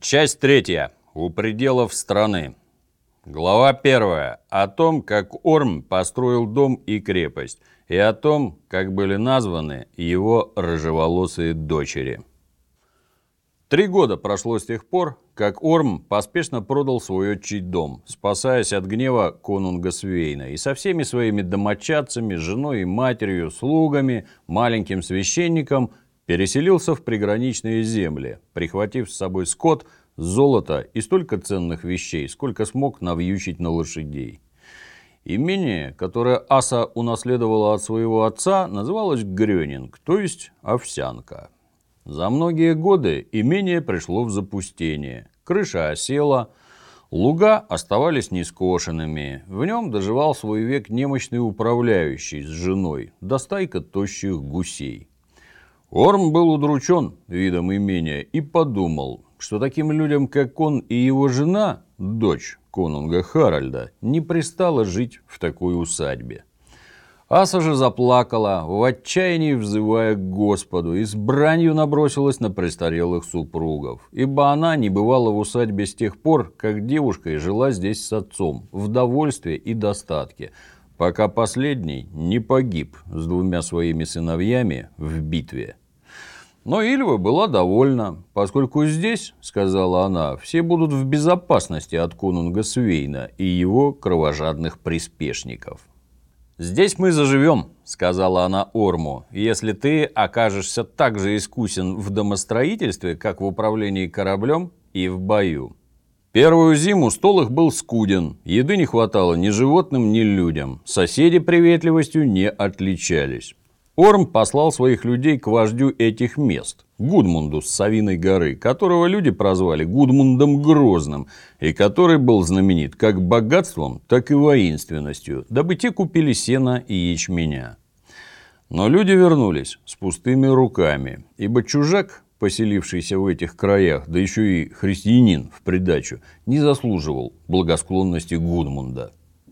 Часть 3. У пределов страны. Глава 1. О том, как Орм построил дом и крепость, и о том, как были названы его рыжеволосые дочери. 3 года прошло с тех пор, как Орм поспешно продал свой отчий дом, спасаясь от гнева конунга Свейна, и со всеми своими домочадцами, женой и матерью, слугами, маленьким священником переселился в приграничные земли, прихватив с собой скот, золото и столько ценных вещей, сколько смог навьючить на лошадей. Имение, которое Аса унаследовала от своего отца, называлось Грёнинг, то есть Овсянка. За многие годы имение пришло в запустение, крыша осела, луга оставались нескошенными, в нем доживал свой век немощный управляющий с женой, да стайка тощих гусей. Орм был удручен видом имения и подумал, что таким людям, как он и его жена, дочь конунга Харальда, не пристало жить в такой усадьбе. Аса же заплакала, в отчаянии взывая к Господу, и с бранью набросилась на престарелых супругов, ибо она не бывала в усадьбе с тех пор, как девушка и жила здесь с отцом, в довольстве и достатке, пока последний не погиб с 2 своими сыновьями в битве. Но Ильва была довольна, поскольку здесь, сказала она, все будут в безопасности от конунга Свейна и его кровожадных приспешников. «Здесь мы заживем», — сказала она Орму, «если ты окажешься так же искусен в домостроительстве, как в управлении кораблем и в бою». Первую зиму стол их был скуден, еды не хватало ни животным, ни людям, соседи приветливостью не отличались. Орм послал своих людей к вождю этих мест, Гудмунду с Савиной горы, которого люди прозвали Гудмундом Грозным, и который был знаменит как богатством, так и воинственностью, дабы те купили сена и ячменя. Но люди вернулись с пустыми руками, ибо чужак, поселившийся в этих краях, да еще и христианин в придачу, не заслуживал благосклонности Гудмунда.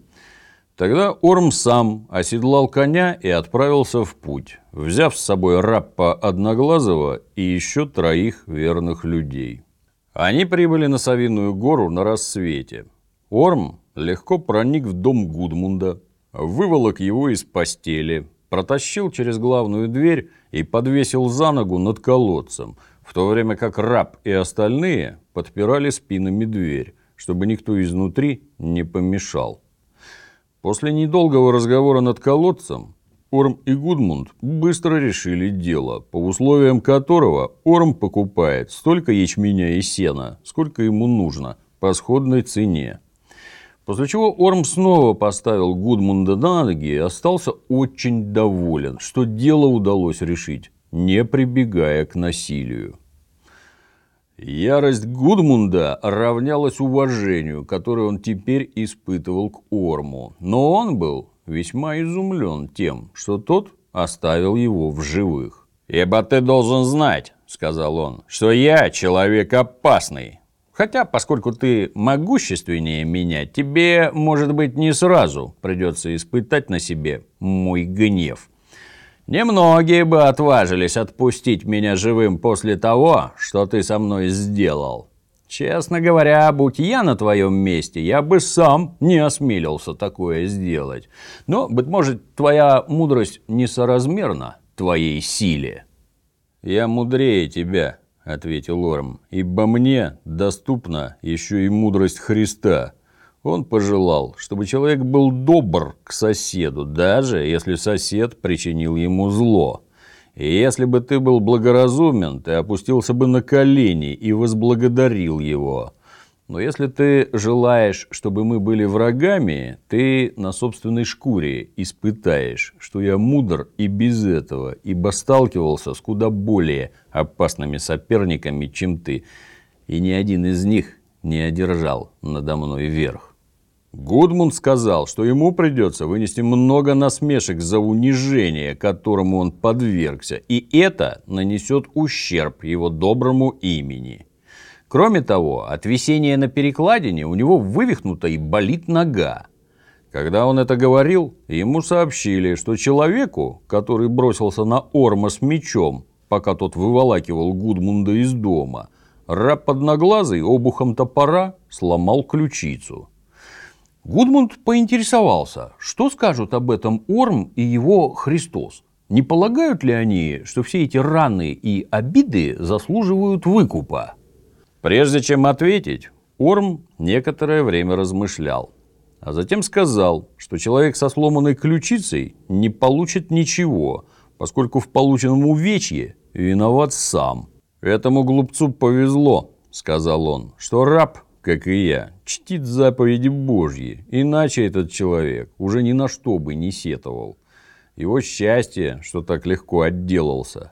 Тогда Орм сам оседлал коня и отправился в путь, взяв с собой Раппа Одноглазого и еще 3 верных людей. Они прибыли на Савиную гору на рассвете. Орм легко проник в дом Гудмунда, выволок его из постели, протащил через главную дверь и подвесил за ногу над колодцем, в то время как Рапп и остальные подпирали спинами дверь, чтобы никто изнутри не помешал. После недолгого разговора над колодцем Орм и Гудмунд быстро решили дело, по условиям которого Орм покупает столько ячменя и сена, сколько ему нужно, по сходной цене. После чего Орм снова поставил Гудмунда на ноги и остался очень доволен, что дело удалось решить, не прибегая к насилию. Ярость Гудмунда равнялась уважению, которое он теперь испытывал к Орму, но он был весьма изумлен тем, что тот оставил его в живых. «Ибо ты должен знать, — сказал он, — что я человек опасный. Хотя, поскольку ты могущественнее меня, тебе, может быть, не сразу придется испытать на себе мой гнев. Немногие бы отважились отпустить меня живым после того, что ты со мной сделал. Честно говоря, будь я на твоем месте, я бы сам не осмелился такое сделать. Но, быть может, твоя мудрость несоразмерна твоей силе». «Я мудрее тебя», — ответил Орм, — «ибо мне доступна еще и мудрость Христа». Он пожелал, чтобы человек был добр к соседу, даже если сосед причинил ему зло. И если бы ты был благоразумен, ты опустился бы на колени и возблагодарил его. Но если ты желаешь, чтобы мы были врагами, ты на собственной шкуре испытаешь, что я мудр и без этого, ибо сталкивался с куда более опасными соперниками, чем ты, и ни один из них не одержал надо мной верх. Гудмунд сказал, что ему придется вынести много насмешек за унижение, которому он подвергся, и это нанесет ущерб его доброму имени. Кроме того, от висения на перекладине у него вывихнута и болит нога. Когда он это говорил, ему сообщили, что человеку, который бросился на Орма с мечом, пока тот выволакивал Гудмунда из дома, раб одноглазый обухом топора сломал ключицу. Гудмунд поинтересовался, что скажут об этом Орм и его Христос. Не полагают ли они, что все эти раны и обиды заслуживают выкупа? Прежде чем ответить, Орм некоторое время размышлял, а затем сказал, что человек со сломанной ключицей не получит ничего, поскольку в полученном увечье виноват сам. «Этому глупцу повезло», — сказал он, — «что раб, как и я, чтит заповеди Божьи, иначе этот человек уже ни на что бы не сетовал. Его счастье, что так легко отделался.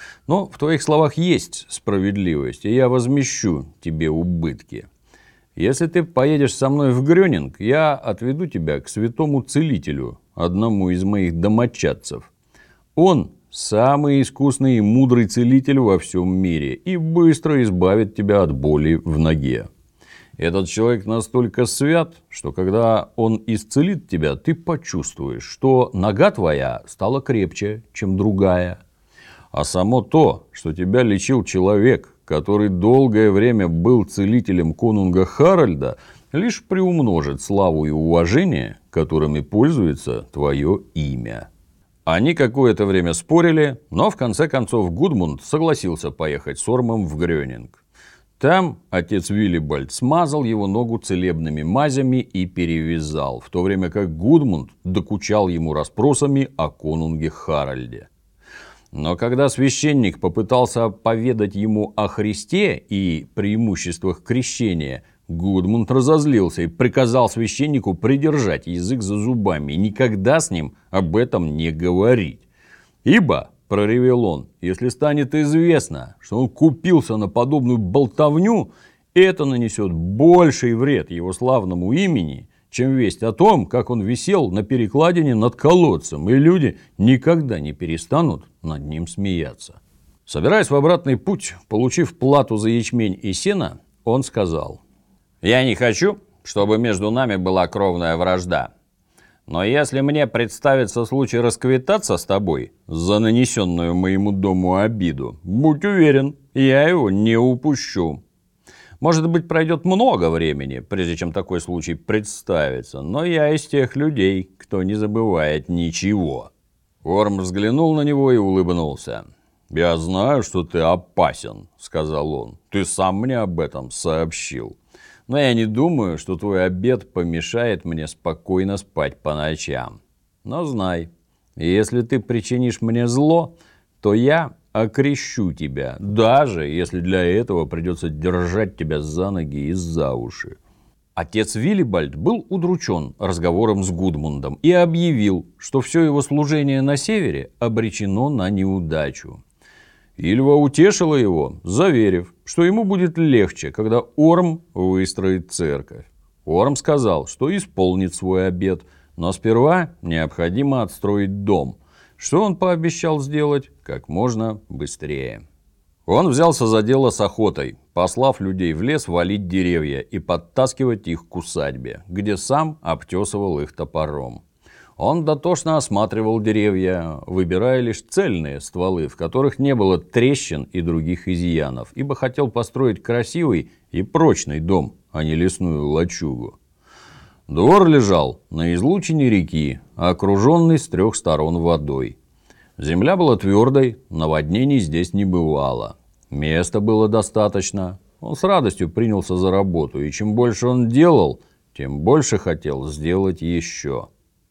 Но в твоих словах есть справедливость, и я возмещу тебе убытки. Если ты поедешь со мной в Грёнинг, я отведу тебя к святому целителю, одному из моих домочадцев. Он самый искусный и мудрый целитель во всем мире и быстро избавит тебя от боли в ноге. Этот человек настолько свят, что когда он исцелит тебя, ты почувствуешь, что нога твоя стала крепче, чем другая. А само то, что тебя лечил человек, который долгое время был целителем конунга Харальда, лишь приумножит славу и уважение, которыми пользуется твое имя». Они какое-то время спорили, но в конце концов Гудмунд согласился поехать с Ормом в Грёнинг. Там отец Виллибальд смазал его ногу целебными мазями и перевязал, в то время как Гудмунд докучал ему расспросами о конунге Харальде. Но когда священник попытался поведать ему о Христе и преимуществах крещения, Гудмунд разозлился и приказал священнику придержать язык за зубами и никогда с ним об этом не говорить. «Ибо, — проревел он, — если станет известно, что он купился на подобную болтовню, это нанесет больший вред его славному имени, чем весть о том, как он висел на перекладине над колодцем, и люди никогда не перестанут над ним смеяться». Собираясь в обратный путь, получив плату за ячмень и сено, он сказал: «Я не хочу, чтобы между нами была кровная вражда. Но если мне представится случай расквитаться с тобой за нанесенную моему дому обиду, будь уверен, я его не упущу. Может быть, пройдет много времени, прежде чем такой случай представится, но я из тех людей, кто не забывает ничего». Орм взглянул на него и улыбнулся. «Я знаю, что ты опасен», — сказал он. «Ты сам мне об этом сообщил. Но я не думаю, что твой обет помешает мне спокойно спать по ночам. Но знай, если ты причинишь мне зло, то я окрещу тебя, даже если для этого придется держать тебя за ноги и за уши». Отец Виллибальд был удручен разговором с Гудмундом и объявил, что все его служение на севере обречено на неудачу. Ильва утешила его, заверив, что ему будет легче, когда Орм выстроит церковь. Орм сказал, что исполнит свой обет, но сперва необходимо отстроить дом, что он пообещал сделать как можно быстрее. Он взялся за дело с охотой, послав людей в лес валить деревья и подтаскивать их к усадьбе, где сам обтесывал их топором. Он дотошно осматривал деревья, выбирая лишь цельные стволы, в которых не было трещин и других изъянов, ибо хотел построить красивый и прочный дом, а не лесную лачугу. Двор лежал на излучине реки, окруженный с 3 сторон водой. Земля была твердой, наводнений здесь не бывало. Места было достаточно. Он с радостью принялся за работу, и чем больше он делал, тем больше хотел сделать еще.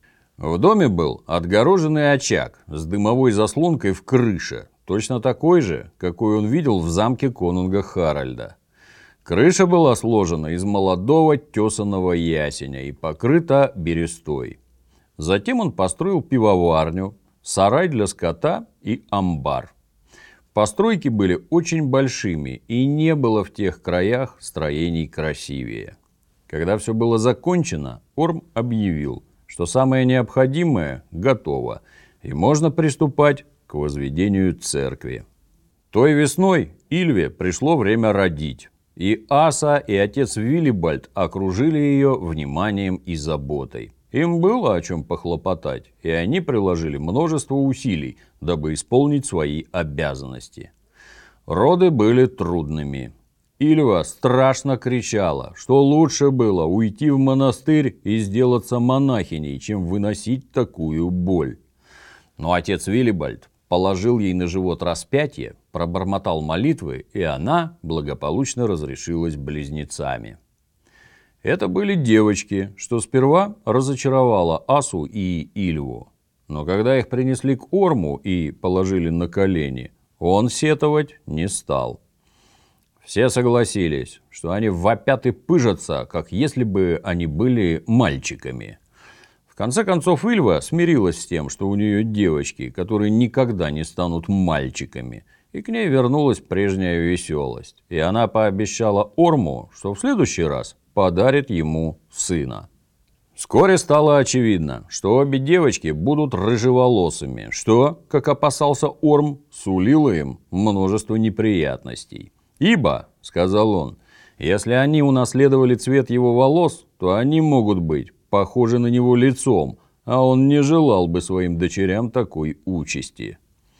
В доме был отгороженный очаг с дымовой заслонкой в крыше, точно такой же, какой он видел в замке конунга Харальда. Крыша была сложена из молодого тесаного ясеня и покрыта берестой. Затем он построил пивоварню, сарай для скота и амбар. Постройки были очень большими, и не было в тех краях строений красивее. Когда все было закончено, Орм объявил, что самое необходимое готово, и можно приступать к возведению церкви. Той весной Ильве пришло время родить, и Аса и отец Виллибальд окружили ее вниманием и заботой. Им было о чем похлопотать, и они приложили множество усилий, дабы исполнить свои обязанности. Роды были трудными. Ильва страшно кричала, что лучше было уйти в монастырь и сделаться монахиней, чем выносить такую боль. Но отец Виллибальд положил ей на живот распятие, пробормотал молитвы, и она благополучно разрешилась близнецами. Это были девочки, что сперва разочаровало Асу и Ильву. Но когда их принесли к Орму и положили на колени, он сетовать не стал. Все согласились, что они вопят и пыжатся, как если бы они были мальчиками. В конце концов, Ильва смирилась с тем, что у нее девочки, которые никогда не станут мальчиками, и к ней вернулась прежняя веселость. И она пообещала Орму, что в следующий раз подарит ему сына. Вскоре стало очевидно, что обе девочки будут рыжеволосыми, что, как опасался Орм, сулило им множество неприятностей. «Ибо, — сказал он, — если они унаследовали цвет его волос, то они могут быть похожи на него лицом, а он не желал бы своим дочерям такой участи».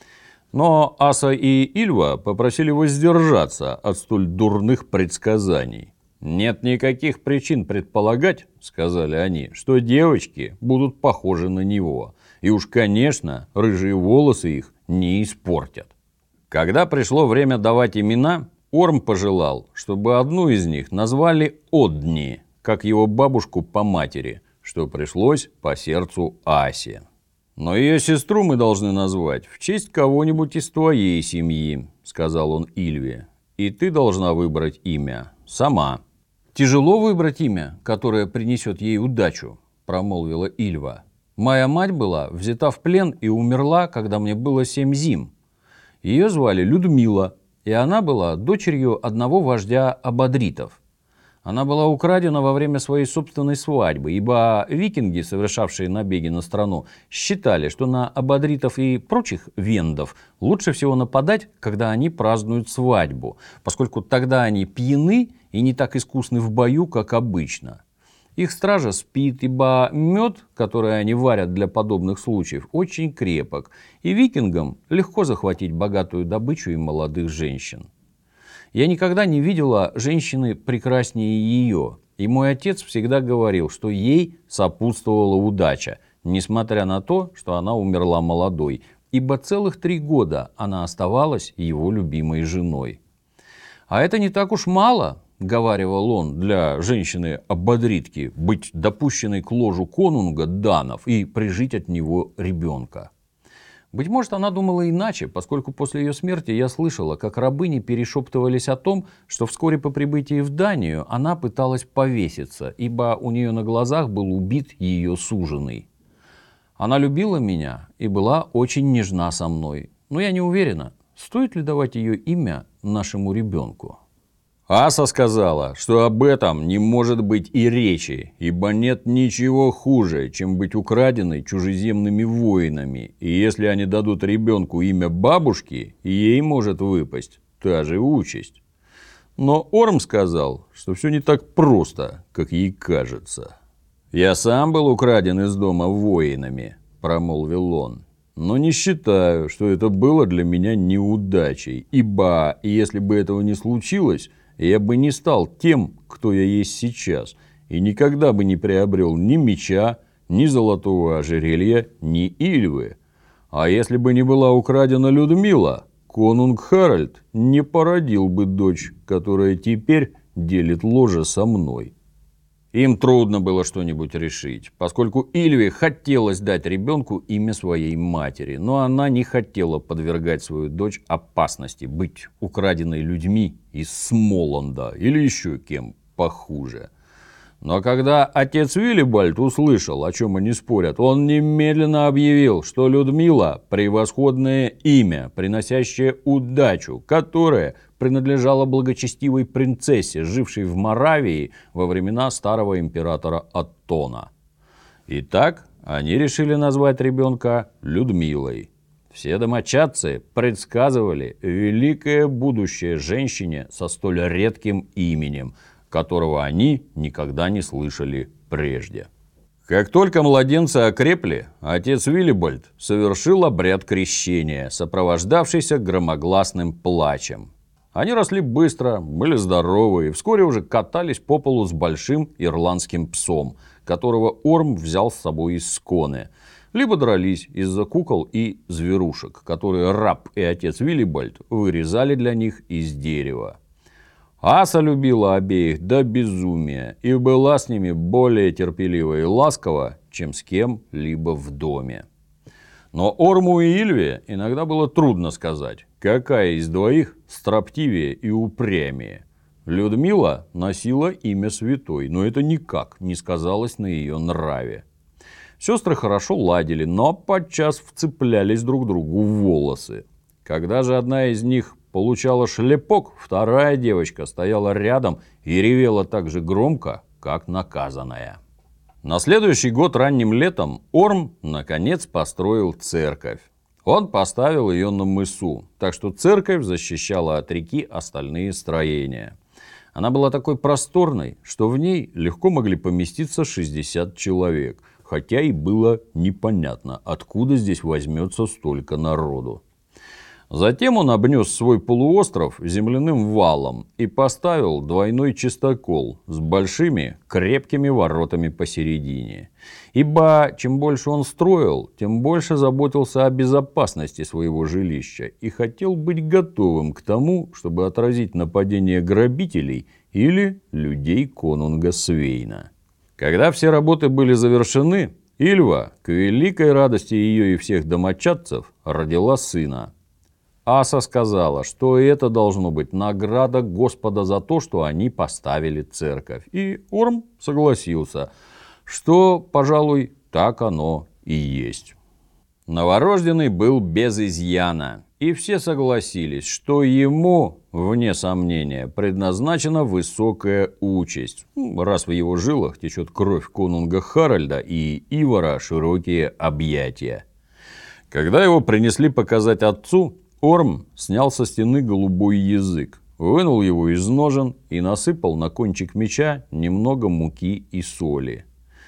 Но Аса и Ильва попросили воздержаться от столь дурных предсказаний. «Нет никаких причин предполагать, — сказали они, — что девочки будут похожи на него, и уж, конечно, рыжие волосы их не испортят». Когда пришло время давать имена, Орм пожелал, чтобы одну из них назвали Одни, как его бабушку по матери, что пришлось по сердцу Асе. «Но ее сестру мы должны назвать в честь кого-нибудь из твоей семьи, — сказал он Ильве, — и ты должна выбрать имя сама». «Тяжело выбрать имя, которое принесет ей удачу, — промолвила Ильва. Моя мать была взята в плен и умерла, когда мне было 7 зим. Ее звали Людмила, и она была дочерью одного вождя абадритов. Она была украдена во время своей собственной свадьбы, ибо викинги, совершавшие набеги на страну, считали, что на абадритов и прочих вендов лучше всего нападать, когда они празднуют свадьбу, поскольку тогда они пьяны и не так искусны в бою, как обычно. Их стража спит, ибо мед, который они варят для подобных случаев, очень крепок, и викингам легко захватить богатую добычу и молодых женщин. Я никогда не видела женщины прекраснее ее, и мой отец всегда говорил, что ей сопутствовала удача, несмотря на то, что она умерла молодой, ибо целых 3 года она оставалась его любимой женой. «А это не так уж мало, — говаривал он, — для женщины-ободритки быть допущенной к ложу конунга данов и прижить от него ребенка». Быть может, она думала иначе, поскольку после ее смерти я слышала, как рабыни перешептывались о том, что вскоре по прибытии в Данию она пыталась повеситься, ибо у нее на глазах был убит ее суженый. Она любила меня и была очень нежна со мной, но я не уверена, стоит ли давать ее имя нашему ребенку. Аса сказала, что об этом не может быть и речи, ибо нет ничего хуже, чем быть украденной чужеземными воинами, и если они дадут ребенку имя бабушки, ей может выпасть та же участь. Но Орм сказал, что все не так просто, как ей кажется. «Я сам был украден из дома воинами, — промолвил он, — но не считаю, что это было для меня неудачей, ибо если бы этого не случилось, я бы не стал тем, кто я есть сейчас, и никогда бы не приобрел ни меча, ни золотого ожерелья, ни Ильвы. А если бы не была украдена Людмила, конунг Харальд не породил бы дочь, которая теперь делит ложе со мной». Им трудно было что-нибудь решить, поскольку Ильве хотелось дать ребенку имя своей матери, но она не хотела подвергать свою дочь опасности быть украденной людьми из Смоланда или еще кем похуже. Но когда отец Виллибальд услышал, о чем они спорят, он немедленно объявил, что Людмила – превосходное имя, приносящее удачу, которое принадлежало благочестивой принцессе, жившей в Моравии во времена старого императора Оттона. Итак, они решили назвать ребенка Людмилой. Все домочадцы предсказывали великое будущее женщине со столь редким именем, которого они никогда не слышали прежде. Как только младенцы окрепли, отец Виллибальд совершил обряд крещения, сопровождавшийся громогласным плачем. Они росли быстро, были здоровы и вскоре уже катались по полу с большим ирландским псом, которого Орм взял с собой из Сконе. Либо дрались из-за кукол и зверушек, которые раб и отец Виллибальд вырезали для них из дерева. Аса любила обеих до безумия и была с ними более терпелива и ласкова, чем с кем-либо в доме. Но Орму и Ильве иногда было трудно сказать, какая из двоих строптивее и упрямее. Людмила носила имя святой, но это никак не сказалось на ее нраве. Сестры хорошо ладили, но подчас вцеплялись друг другу в волосы. Когда же одна из них получала шлепок, вторая девочка стояла рядом и ревела так же громко, как наказанная. На следующий год ранним летом Орм наконец построил церковь. Он поставил ее на мысу, так что церковь защищала от реки остальные строения. Она была такой просторной, что в ней легко могли поместиться 60 человек, хотя и было непонятно, откуда здесь возьмется столько народу. Затем он обнес свой полуостров земляным валом и поставил двойной чистокол с большими крепкими воротами посередине. Ибо чем больше он строил, тем больше заботился о безопасности своего жилища и хотел быть готовым к тому, чтобы отразить нападение грабителей или людей конунга Свейна. Когда все работы были завершены, Ильва, к великой радости ее и всех домочадцев, родила сына. Аса сказала, что это должно быть награда Господа за то, что они поставили церковь. И Орм согласился, что, пожалуй, так оно и есть. Новорожденный был без изъяна, и все согласились, что ему, вне сомнения, предназначена высокая участь, раз в его жилах течет кровь конунга Харальда и Ивара широкие объятия. Когда его принесли показать отцу, Орм снял со стены голубой язык, вынул его из ножен и насыпал на кончик меча немного муки и соли.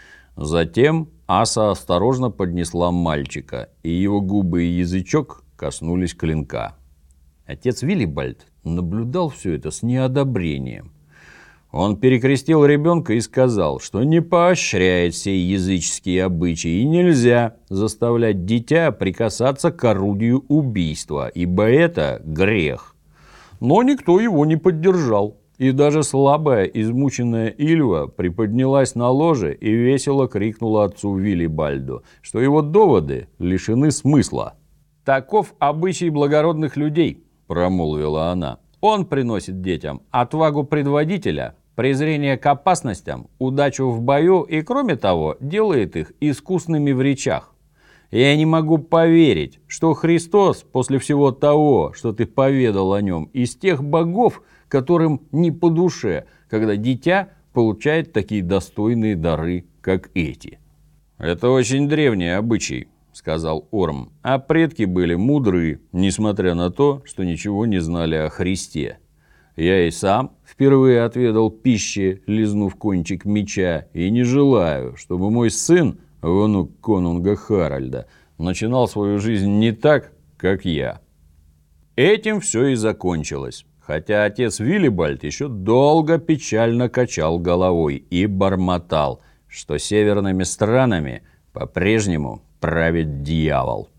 Затем Аса осторожно поднесла мальчика, и его губы и язычок коснулись клинка. Отец Виллибальд наблюдал все это с неодобрением. Он перекрестил ребенка и сказал, что не поощряет сей языческие обычаи и нельзя заставлять дитя прикасаться к орудию убийства, ибо это грех. Но никто его не поддержал, и даже слабая, измученная Ильва приподнялась на ложе и весело крикнула отцу Виллибальду, что его доводы лишены смысла. «Таков обычай благородных людей», – промолвила она. «Он приносит детям отвагу предводителя, презрение к опасностям, удачу в бою и, кроме того, делает их искусными в речах. Я не могу поверить, что Христос, после всего того, что ты поведал о нем, из тех богов, которым не по душе, когда дитя получает такие достойные дары, как эти». «Это очень древний обычай», — сказал Орм, «а предки были мудры, несмотря на то, что ничего не знали о Христе. Я и сам впервые отведал пищи, лизнув кончик меча, и не желаю, чтобы мой сын, внук конунга Харальда, начинал свою жизнь не так, как я». Этим все и закончилось, хотя отец Виллибальд еще долго печально качал головой и бормотал, что северными странами по-прежнему правит дьявол.